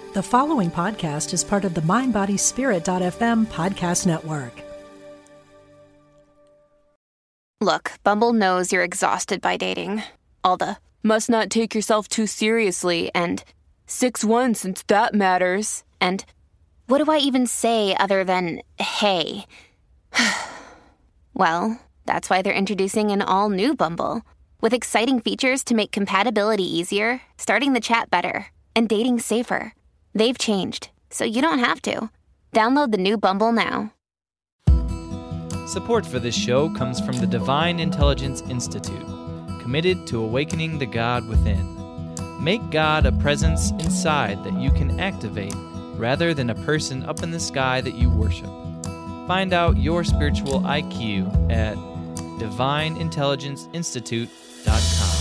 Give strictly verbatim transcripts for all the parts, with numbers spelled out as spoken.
The following podcast is part of the mind body spirit dot f m podcast network. Look, Bumble knows you're exhausted by dating. All the must not take yourself too seriously and six one since that matters. And what do I even say other than hey? Well, that's why they're introducing an all-new Bumble with exciting features to make compatibility easier, starting the chat better, and dating safer. They've changed, so you don't have to. Download the new Bumble now. Support for this show comes from the Divine Intelligence Institute, committed to awakening the God within. Make God a presence inside that you can activate, rather than a person up in the sky that you worship. Find out your spiritual I Q at divine intelligence institute dot com.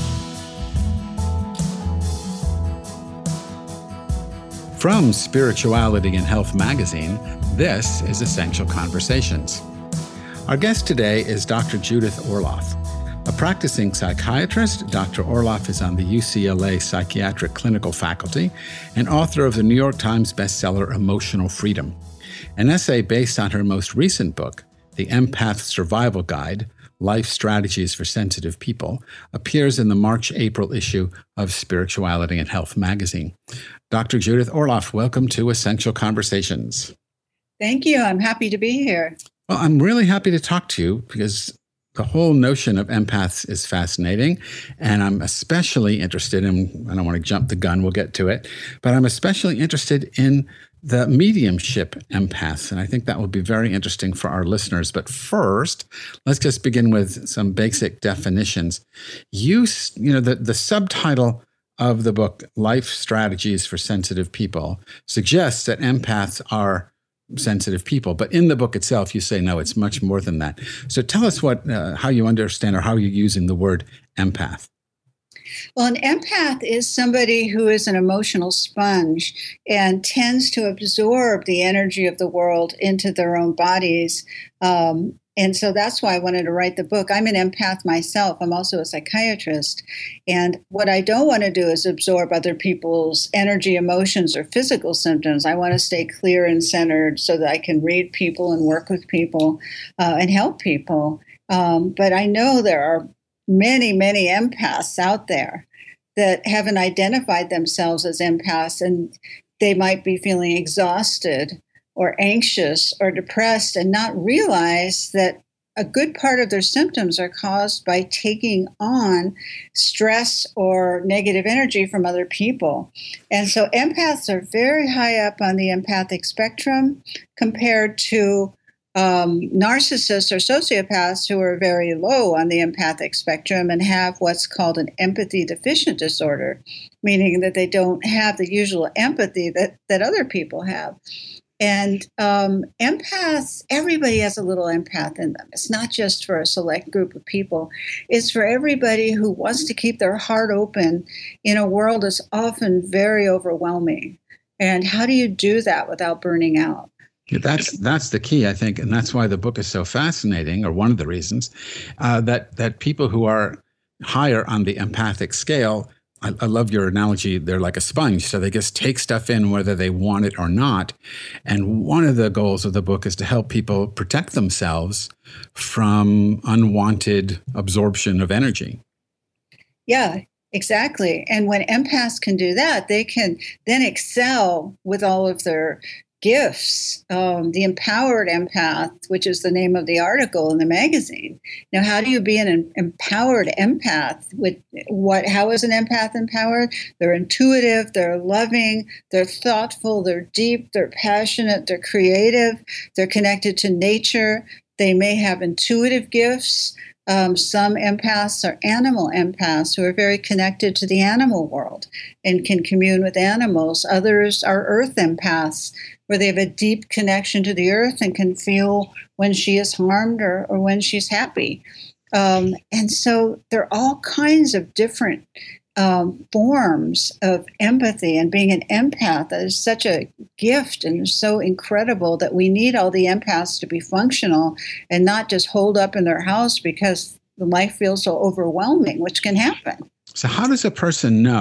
From Spirituality and Health magazine, this is Essential Conversations. Our guest today is Doctor Judith Orloff. A practicing psychiatrist, Doctor Orloff is on the U C L A Psychiatric Clinical Faculty and author of the New York Times bestseller Emotional Freedom. An essay based on her most recent book, The Empath Survival Guide, Life Strategies for Sensitive People, appears in the March-April issue of Spirituality and Health magazine. Doctor Judith Orloff, welcome to Essential Conversations. Thank you. I'm happy to be here. Well, I'm really happy to talk to you because the whole notion of empaths is fascinating, and I'm especially interested in, I don't want to jump the gun, we'll get to it, but I'm especially interested in the mediumship empaths, and I think that will be very interesting for our listeners. But first, let's just begin with some basic definitions. You, you know, the, the subtitle of the book, Life Strategies for Sensitive People, suggests that empaths are sensitive people. But in the book itself, you say, no, it's much more than that. So tell us what, uh, how you understand or how you're using the word empath. Well, an empath is somebody who is an emotional sponge and tends to absorb the energy of the world into their own bodies. Um, and so that's why I wanted to write the book. I'm an empath myself. I'm also a psychiatrist. And what I don't want to do is absorb other people's energy, emotions, or physical symptoms. I want to stay clear and centered so that I can read people and work with people uh, and help people. Um, but I know there are many, many empaths out there that haven't identified themselves as empaths, and they might be feeling exhausted or anxious or depressed and not realize that a good part of their symptoms are caused by taking on stress or negative energy from other people. And so empaths are very high up on the empathic spectrum compared to Um, narcissists or sociopaths who are very low on the empathic spectrum and have what's called an empathy deficient disorder, meaning that they don't have the usual empathy that, that other people have. And um, empaths, everybody has a little empath in them. It's not just for a select group of people. It's for everybody who wants to keep their heart open in a world that's often very overwhelming. And how do you do that without burning out? Yeah, that's that's the key, I think, and that's why the book is so fascinating, or one of the reasons, uh, that that people who are higher on the empathic scale, I, I love your analogy, they're like a sponge, so they just take stuff in whether they want it or not. And one of the goals of the book is to help people protect themselves from unwanted absorption of energy. Yeah, exactly. And when empaths can do that, they can then excel with all of their gifts. Um, the Empowered Empath, which is the name of the article in the magazine. Now, how do you be an empowered empath? With what? How is an empath empowered? They're intuitive, they're loving, they're thoughtful, they're deep, they're passionate, they're creative, they're connected to nature. They may have intuitive gifts. Um, some empaths are animal empaths who are very connected to the animal world and can commune with animals. Others are earth empaths, where they have a deep connection to the earth and can feel when she is harmed or, or when she's happy. Um, and so there are all kinds of different um, forms of empathy, and being an empath, that is such a gift and so incredible that we need all the empaths to be functional and not just holed up in their house because the life feels so overwhelming, which can happen. So how does a person know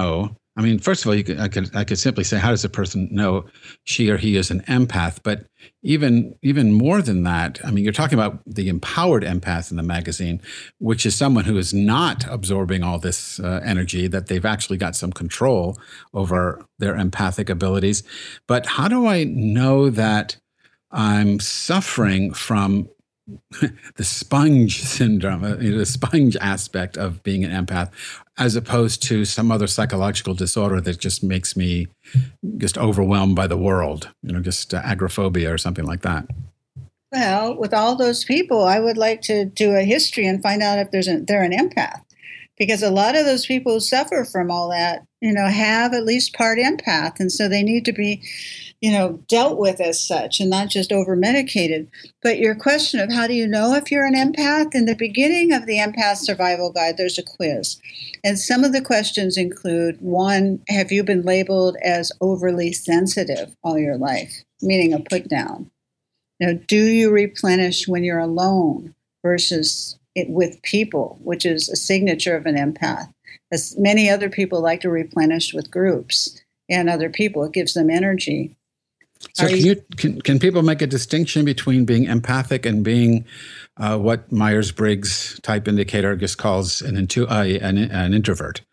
I mean, first of all, you could, I could I could simply say, how does a person know she or he is an empath? But even even more than that, I mean, you're talking about the empowered empath in the magazine, which is someone who is not absorbing all this uh, energy, that they've actually got some control over their empathic abilities. But how do I know that I'm suffering from the sponge syndrome, uh, you know, the sponge aspect of being an empath, as opposed to some other psychological disorder that just makes me just overwhelmed by the world, you know, just uh, agoraphobia or something like that? Well, with all those people, I would like to do a history and find out if there's a, they're an empath, because a lot of those people who suffer from all that, you know, have at least part empath, and so they need to be, you know, dealt with as such and not just over medicated. But your question of how do you know if you're an empath, in the beginning of the Empath Survival Guide, there's a quiz. And some of the questions include, one, have you been labeled as overly sensitive all your life, meaning a put down? You know, do you replenish when you're alone versus it with people, which is a signature of an empath? As many other people like to replenish with groups and other people. It gives them energy. So can, you, can can people make a distinction between being empathic and being uh, what Myers-Briggs type indicator just calls an, intu- uh, an, an introvert?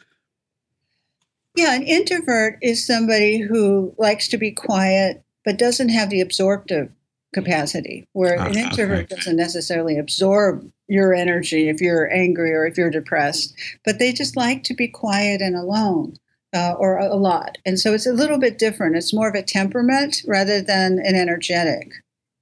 Yeah, an introvert is somebody who likes to be quiet but doesn't have the absorptive capacity, where an ah, introvert okay. doesn't necessarily absorb your energy if you're angry or if you're depressed, but they just like to be quiet and alone. Uh, or a lot. And so it's a little bit different. It's more of a temperament rather than an energetic.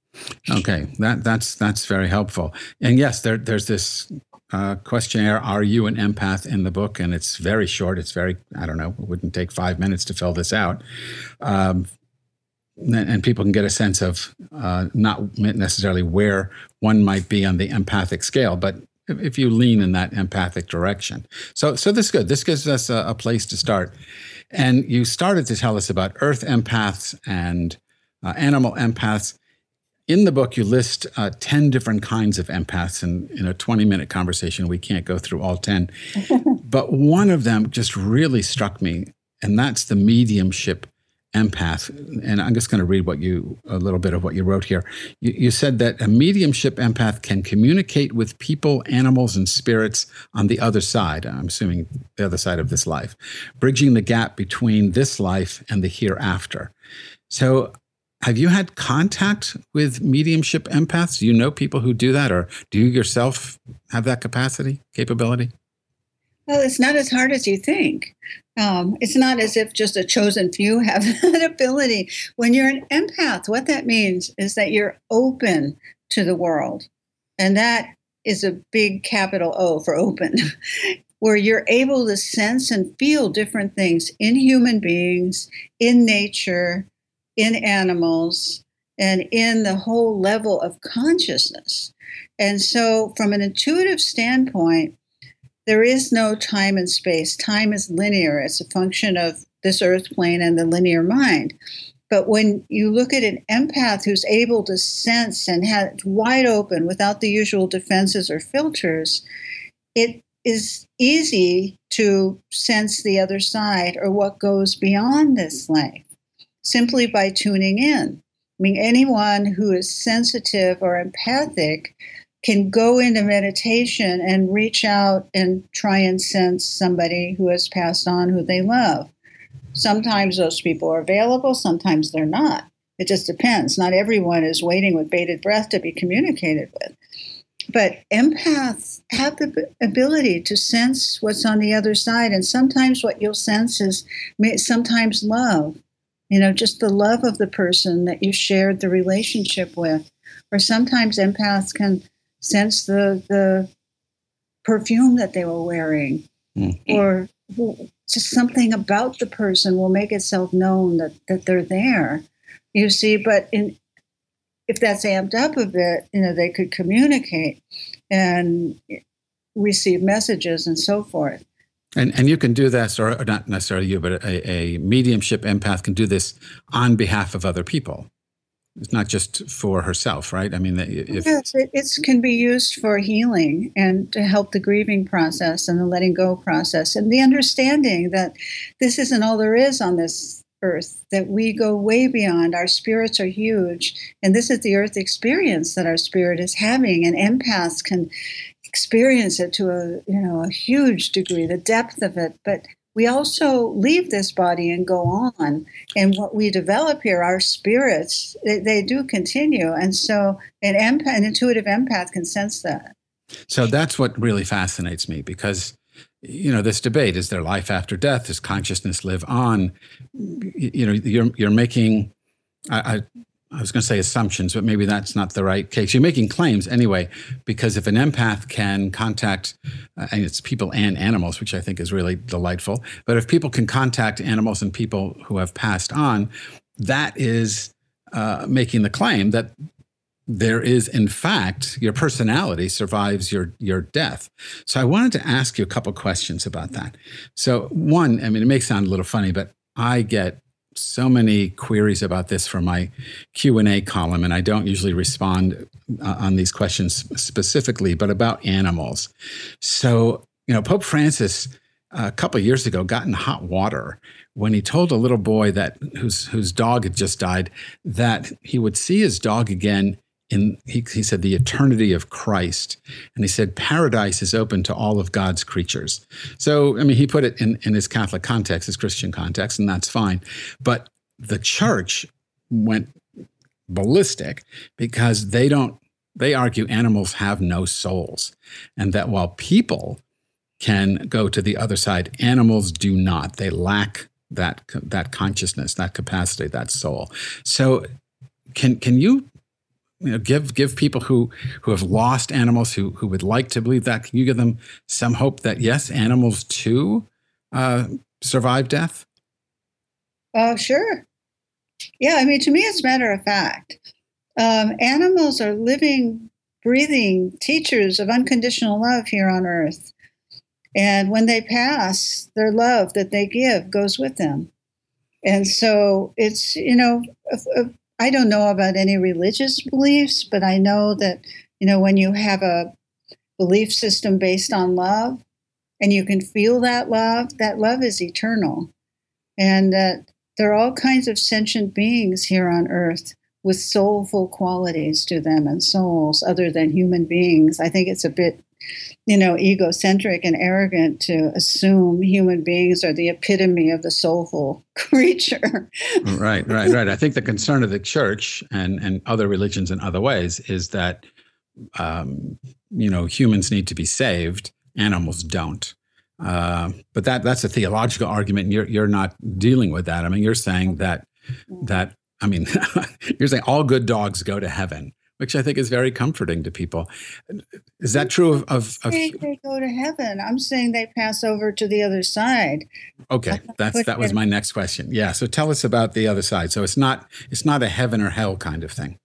Okay, that that's that's very helpful. And yes, there there's this uh, questionnaire, Are You an Empath, in the book, and it's very short. It's very, I don't know, it wouldn't take five minutes to fill this out. Um, and, and people can get a sense of uh, not necessarily where one might be on the empathic scale, but if you lean in that empathic direction. So so this is good. This gives us a, a place to start. And you started to tell us about earth empaths and uh, animal empaths. In the book, you list uh, ten different kinds of empaths. And in a twenty-minute conversation, we can't go through all ten. But one of them just really struck me, and that's the mediumship empath. And I'm just going to read what you a little bit of what you wrote here. You, you said that a mediumship empath can communicate with people, animals, and spirits on the other side. I'm assuming the other side of this life, bridging the gap between this life and the hereafter. So have you had contact with mediumship empaths? Do you know people who do that, or do you yourself have that capacity, capability? Well, it's not as hard as you think. Um, it's not as if just a chosen few have that ability. When you're an empath, what that means is that you're open to the world. And that is a big capital O for open, where you're able to sense and feel different things in human beings, in nature, in animals, and in the whole level of consciousness. And so from an intuitive standpoint, there is no time and space. Time is linear. It's a function of this earth plane and the linear mind. But when you look at an empath who's able to sense and have it wide open without the usual defenses or filters, it is easy to sense the other side or what goes beyond this life simply by tuning in. I mean, anyone who is sensitive or empathic can go into meditation and reach out and try and sense somebody who has passed on who they love. Sometimes those people are available, sometimes they're not. It just depends. Not everyone is waiting with bated breath to be communicated with. But empaths have the ability to sense what's on the other side, and sometimes what you'll sense is sometimes love. You know, just the love of the person that you shared the relationship with. Or sometimes empaths can sense the the perfume that they were wearing, mm-hmm. or just something about the person will make itself known that, that they're there, you see. But in, if that's amped up a bit, you know, they could communicate and receive messages and so forth. And and you can do this, or not necessarily you, but a, a mediumship empath can do this on behalf of other people. It's not just for herself, right? I mean, if yes, it it's, can be used for healing and to help the grieving process and the letting go process and the understanding that this isn't all there is on this earth, that we go way beyond. Our spirits are huge, and this is the earth experience that our spirit is having, and empaths can experience it to a you know a huge degree, the depth of it. But we also leave this body and go on. And what we develop here, our spirits, they, they do continue. And so an empath, an intuitive empath can sense that. So that's what really fascinates me, because, you know, this debate, is there life after death? Does consciousness live on? You know, you're, you're making, I, I I was going to say assumptions, but maybe that's not the right case. You're making claims anyway, because if an empath can contact, uh, and it's people and animals, which I think is really delightful, but if people can contact animals and people who have passed on, that is uh, making the claim that there is, in fact, your personality survives your your death. So I wanted to ask you a couple questions about that. So one, I mean, it may sound a little funny, but I get so many queries about this from my Q and A column, and I don't usually respond uh, on these questions specifically, but about animals. So, you know, Pope Francis uh, a couple of years ago got in hot water when he told a little boy that whose whose dog had just died that he would see his dog again in, he, he said, the eternity of Christ. And he said, paradise is open to all of God's creatures. So, I mean, he put it in, in his Catholic context, his Christian context, and that's fine. But the church went ballistic because they don't, they argue animals have no souls. And that while people can go to the other side, animals do not. They lack that, that consciousness, that capacity, that soul. So can, can you, You know, give give people who, who have lost animals, who who would like to believe that, can you give them some hope that, yes, animals too uh, survive death? Oh, sure. Yeah, I mean, to me, it's matter of fact. Um, animals are living, breathing teachers of unconditional love here on earth. And when they pass, their love that they give goes with them. And so it's, you know, a, a, I don't know about any religious beliefs, but I know that, you know, when you have a belief system based on love and you can feel that love, that love is eternal. And that there are all kinds of sentient beings here on earth with soulful qualities to them and souls other than human beings. I think it's a bit, you know, egocentric and arrogant to assume human beings are the epitome of the soulful creature. Right, right, right. I think the concern of the church and, and other religions in other ways is that, um, you know, humans need to be saved, animals don't. Uh, but that that's a theological argument, and you're you're not dealing with that. I mean, you're saying that that I mean, you're saying all good dogs go to heaven, which I think is very comforting to people. Is that true of? of, of they, they go to heaven. I'm saying they pass over to the other side. Okay, that's that was my next question. Yeah, so tell us about the other side. So it's not it's not a heaven or hell kind of thing.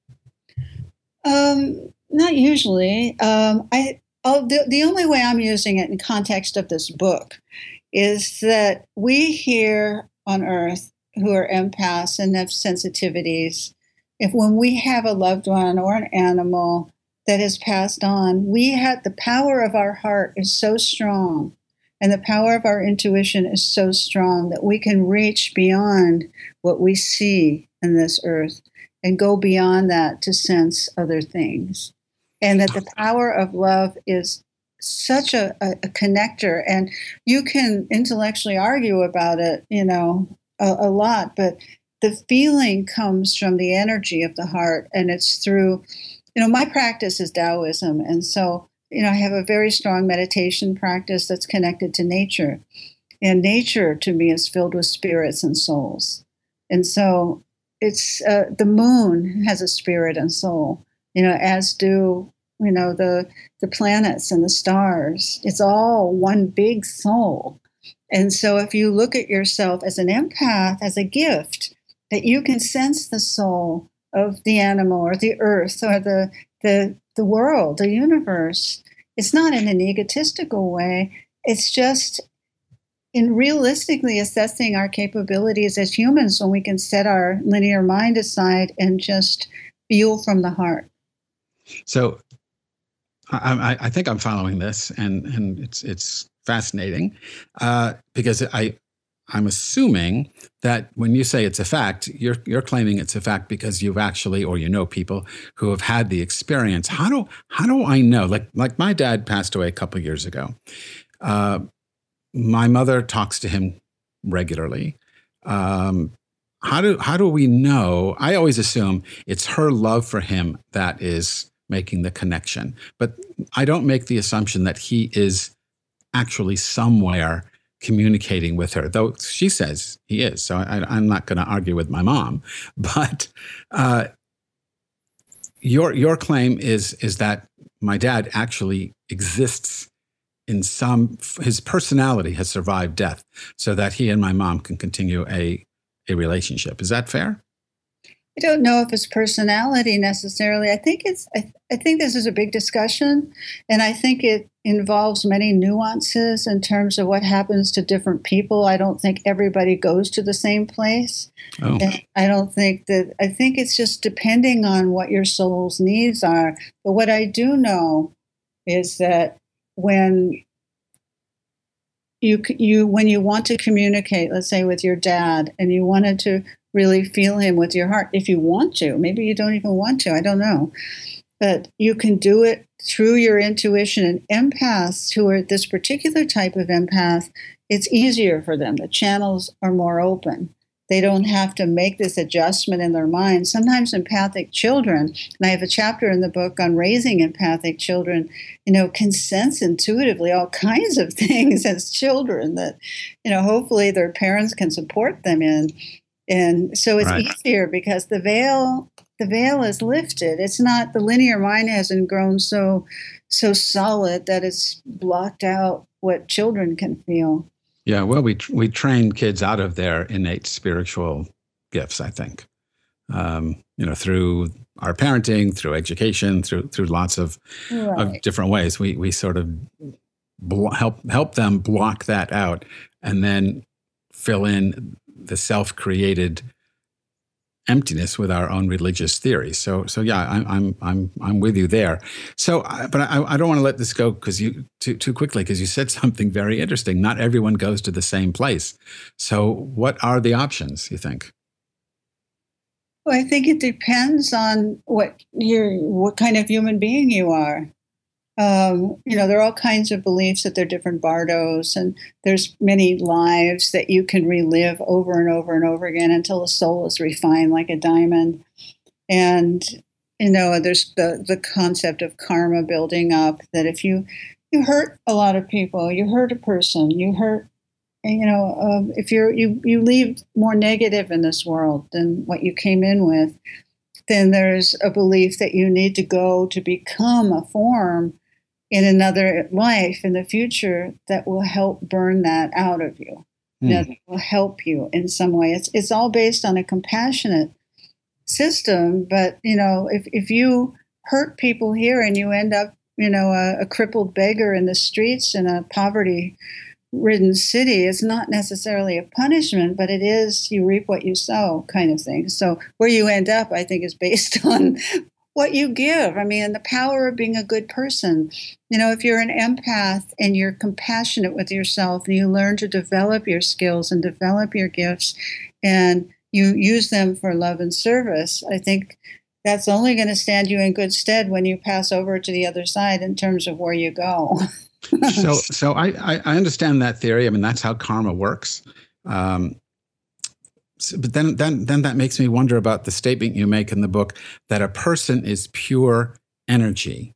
Um, not usually. Um, I. Oh, the, the only way I'm using it in context of this book is that we here on earth who are empaths and have sensitivities, if when we have a loved one or an animal that has passed on, we have the power of our heart is so strong and the power of our intuition is so strong that we can reach beyond what we see in this earth and go beyond that to sense other things. And that the power of love is such a, a, a connector. And you can intellectually argue about it, you know, a, a lot, but the feeling comes from the energy of the heart. And it's through, you know, my practice is Taoism. And so, you know, I have a very strong meditation practice that's connected to nature. And nature to me is filled with spirits and souls. And so it's uh, the moon has a spirit and soul, you know, as do you know, the the planets and the stars. It's all one big soul. And so if you look at yourself as an empath, as a gift, that you can sense the soul of the animal or the earth or the the the world, the universe. It's not in an egotistical way. It's just in realistically assessing our capabilities as humans when we can set our linear mind aside and just feel from the heart. So I, I, I think I'm following this, and, and it's it's fascinating uh, because I I'm assuming that when you say it's a fact, you're you're claiming it's a fact because you've actually, or you know people who have had the experience. How do how do I know? Like like my dad passed away a couple of years ago. Uh, my mother talks to him regularly. Um, how do how do we know? I always assume it's her love for him that is making the connection, but I don't make the assumption that he is actually somewhere communicating with her, though she says he is. So I, I'm not going to argue with my mom. But uh, your your claim is is that my dad actually exists in some. His personality has survived death, so that he and my mom can continue a a relationship. Is that fair? I don't know if it's personality necessarily. I think it's. I, I think this is a big discussion, and I think it involves many nuances in terms of what happens to different people. I don't think everybody goes to the same place. Oh. And I don't think that. I think it's just depending on what your soul's needs are. But what I do know is that when you you when you want to communicate, let's say with your dad, and you wanted to really feel him with your heart, if you want to. Maybe you don't even want to, I don't know. But you can do it through your intuition. And empaths who are this particular type of empath, it's easier for them. The channels are more open. They don't have to make this adjustment in their mind. Sometimes empathic children, and I have a chapter in the book on raising empathic children, you know, can sense intuitively all kinds of things as children that, you know, hopefully their parents can support them in. And so it's right. easier because the veil, the veil is lifted. It's not, the linear mind hasn't grown so, so solid that it's blocked out what children can feel. Yeah, well, we we train kids out of their innate spiritual gifts, I think. Um, you know, through our parenting, through education, through through lots of right. of different ways, we we sort of blo- help help them block that out, and then fill in the self-created emptiness with our own religious theories. So, so yeah, I'm, I'm, I'm, I'm with you there. So, but I, I don't want to let this go because you too, too quickly because you said something very interesting. Not everyone goes to the same place. So, what are the options, you think? Well, I think it depends on what you're, what kind of human being you are. Um, you know, there are all kinds of beliefs that there are different bardos, and there's many lives that you can relive over and over and over again until the soul is refined like a diamond. And, you know, there's the, the concept of karma building up, that if you, you hurt a lot of people, you hurt a person, you hurt, you know, um, if you're, you, you leave more negative in this world than what you came in with, then there's a belief that you need to go to become a form in another life in the future that will help burn that out of you, mm. that will help you in some way. It's it's all based on a compassionate system, but, you know, if, if you hurt people here and you end up, you know, a, a crippled beggar in the streets in a poverty-ridden city, it's not necessarily a punishment, but it is you reap what you sow kind of thing. So where you end up, I think, is based on what you give. I mean, the power of being a good person. You know, if you're an empath and you're compassionate with yourself and you learn to develop your skills and develop your gifts and you use them for love and service, I think that's only going to stand you in good stead when you pass over to the other side in terms of where you go. so so I, I understand that theory. I mean, that's how karma works. Um, so, but then, then, then that makes me wonder about the statement you make in the book that a person is pure energy.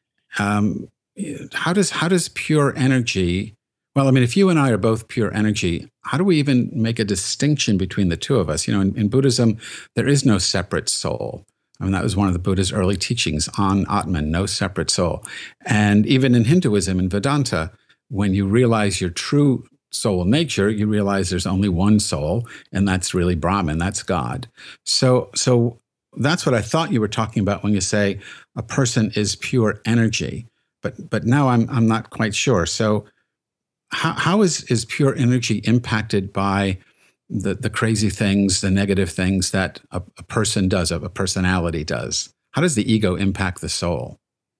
Um, how does how does pure energy? Well, I mean, if you and I are both pure energy, how do we even make a distinction between the two of us? You know, in, in Buddhism, there is no separate soul. I mean, that was one of the Buddha's early teachings on Atman, no separate soul. And even in Hinduism and Vedanta, when you realize your true soul nature, you realize there's only one soul, and that's really Brahman, that's God. So, so that's what I thought you were talking about when you say a person is pure energy. But but now I'm I'm not quite sure. So how, how is, is pure energy impacted by the, the crazy things, the negative things that a, a person does, a, a personality does? How does the ego impact the soul?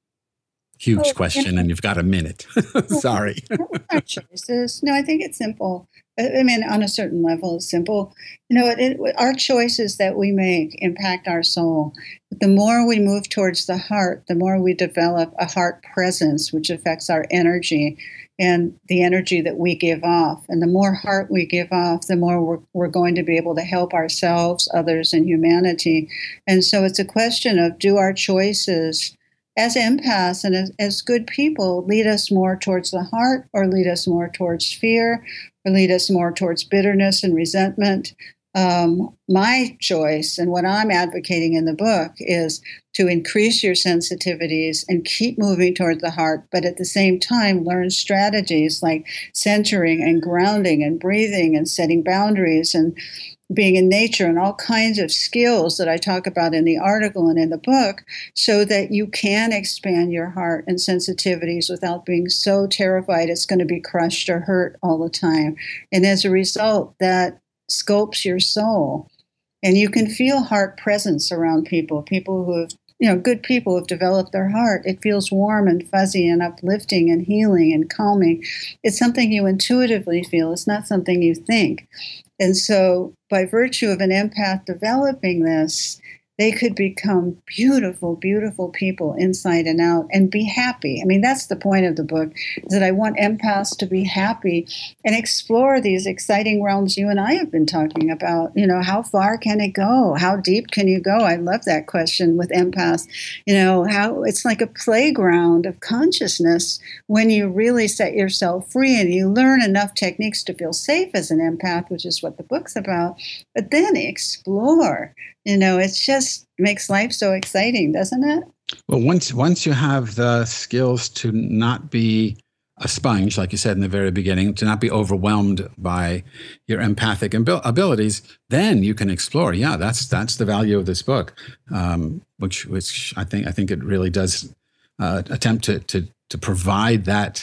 Huge oh, question, and you've got a minute. Sorry. Our choices. No, I think it's simple. I mean, on a certain level, it's simple. You know, it, it, our choices that we make impact our soul. But the more we move towards the heart, the more we develop a heart presence, which affects our energy and the energy that we give off. And the more heart we give off, the more we're, we're going to be able to help ourselves, others, and humanity. And so it's a question of, do our choices as empaths and as, as good people lead us more towards the heart, or lead us more towards fear, or lead us more towards bitterness and resentment? Um, my choice, and what I'm advocating in the book, is to increase your sensitivities and keep moving toward the heart, but at the same time learn strategies like centering and grounding and breathing and setting boundaries and being in nature and all kinds of skills that I talk about in the article and in the book, so that you can expand your heart and sensitivities without being so terrified it's going to be crushed or hurt all the time. And as a result, that sculpts your soul. And you can feel heart presence around people, people who have, you know, good people who have developed their heart. It feels warm and fuzzy and uplifting and healing and calming. It's something you intuitively feel. It's not something you think. And so by virtue of an empath developing this, they could become beautiful, beautiful people inside and out and be happy. I mean, that's the point of the book, is that I want empaths to be happy and explore these exciting realms you and I have been talking about. You know, how far can it go? How deep can you go? I love that question with empaths. You know, how it's like a playground of consciousness when you really set yourself free and you learn enough techniques to feel safe as an empath, which is what the book's about, but then explore. You know, it just makes life so exciting, doesn't it? Well, once once you have the skills to not be a sponge, like you said in the very beginning, to not be overwhelmed by your empathic abil- abilities, then you can explore. Yeah, that's that's the value of this book, um, which which I think I think it really does uh, attempt to to to provide that.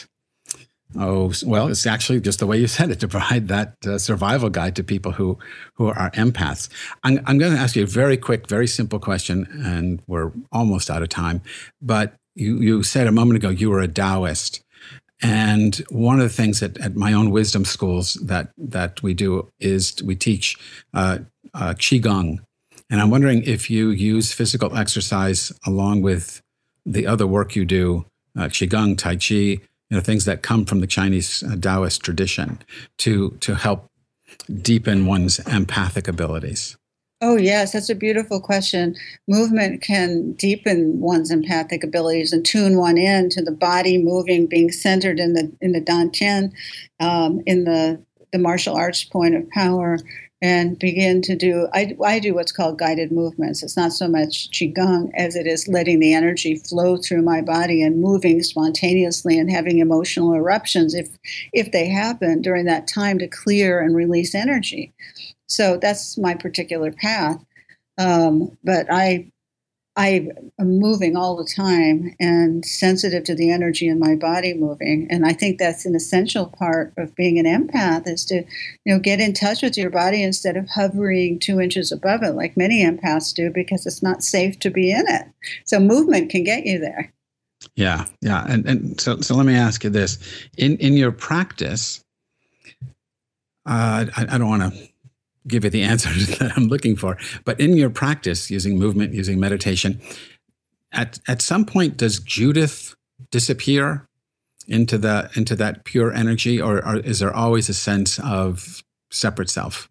Oh, well, it's actually just the way you said it, to provide that uh, survival guide to people who, who are empaths. I'm, I'm going to ask you a very quick, very simple question, and we're almost out of time. But you, you said a moment ago you were a Taoist. And one of the things that at my own wisdom schools that, that we do is we teach uh, uh, Qigong. And I'm wondering if you use physical exercise along with the other work you do, uh, Qigong, Tai Chi, you know, things that come from the Chinese uh, Taoist tradition to to help deepen one's empathic abilities? Oh, yes, that's a beautiful question. Movement can deepen one's empathic abilities and tune one in to the body moving, being centered in the in the Dantian, um, in the, the martial arts point of power, and begin to do, I, I do what's called guided movements. It's not so much Qigong as it is letting the energy flow through my body and moving spontaneously and having emotional eruptions if if they happen during that time, to clear and release energy. So that's my particular path. Um, but I I am moving all the time and sensitive to the energy in my body moving. And I think that's an essential part of being an empath, is to, you know, get in touch with your body instead of hovering two inches above it like many empaths do, because it's not safe to be in it. So movement can get you there. Yeah, yeah. And and so so let me ask you this. In in your practice, uh, I, I don't want to give you the answers that I'm looking for, but in your practice, using movement, using meditation, at at some point, does Judith disappear into the into that pure energy, or, or is there always a sense of separate self?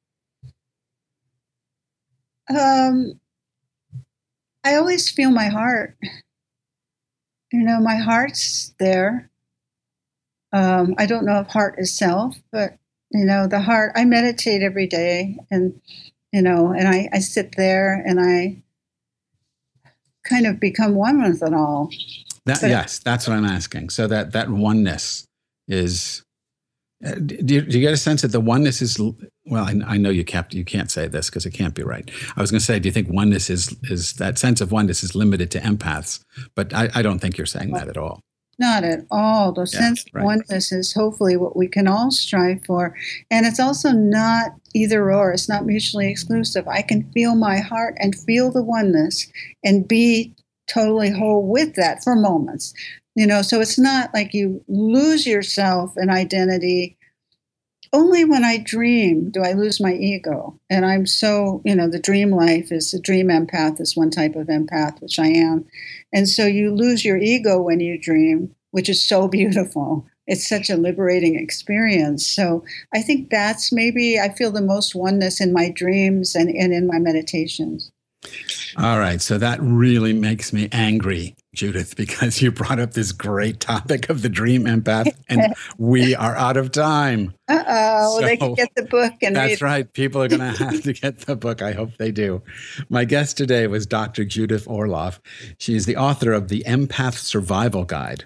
Um, I always feel my heart. You know, my heart's there. Um, I don't know if heart is self, but you know, the heart, I meditate every day, and, you know, and I, I sit there and I kind of become one with it all. That, yes, that's what I'm asking. So that, that oneness is, uh, do, you, do you get a sense that the oneness is, well, I, I know you can't, you can't say this because it can't be right. I was going to say, do you think oneness is, is that sense of oneness is limited to empaths? But I, I don't think you're saying that at all. Not at all. The Yeah, sense of right. oneness is hopefully what we can all strive for. And it's also not either or. It's not mutually exclusive. I can feel my heart and feel the oneness and be totally whole with that for moments. You know, so it's not like you lose yourself in identity. Only when I dream do I lose my ego. And I'm so, you know, the dream life is a dream empath is one type of empath, which I am. And so you lose your ego when you dream, which is so beautiful. It's such a liberating experience. So I think that's maybe I feel the most oneness in my dreams and, and in my meditations. All right. So that really makes me angry, Judith, because you brought up this great topic of the dream empath, and we are out of time. Uh-oh. So They can get the book and read. That's right. People are going to have to get the book. I hope they do. My guest today was Doctor Judith Orloff. She is the author of The Empath Survival Guide.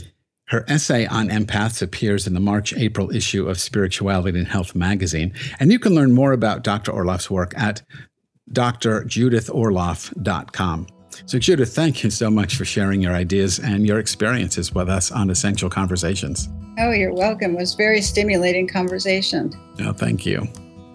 Her essay on empaths appears in the March-April issue of Spirituality and Health magazine. And you can learn more about Doctor Orloff's work at d r judith orloff dot com. So, Judith, thank you so much for sharing your ideas and your experiences with us on Essential Conversations. Oh, you're welcome. It was a very stimulating conversation. Oh, thank you.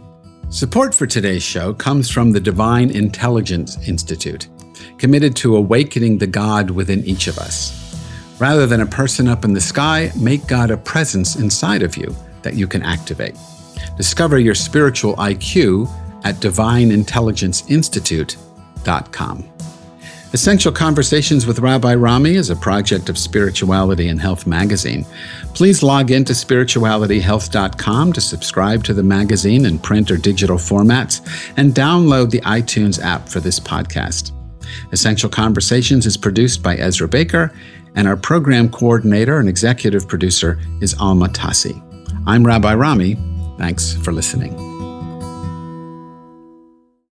Support for today's show comes from the Divine Intelligence Institute, committed to awakening the God within each of us. Rather than a person up in the sky, make God a presence inside of you that you can activate. Discover your spiritual I Q at divine intelligence institute dot com. Essential Conversations with Rabbi Rami is a project of Spirituality and Health magazine. Please log in to spirituality health dot com to subscribe to the magazine in print or digital formats and download the iTunes app for this podcast. Essential Conversations is produced by Ezra Baker, and our program coordinator and executive producer is Alma Tassi. I'm Rabbi Rami. Thanks for listening.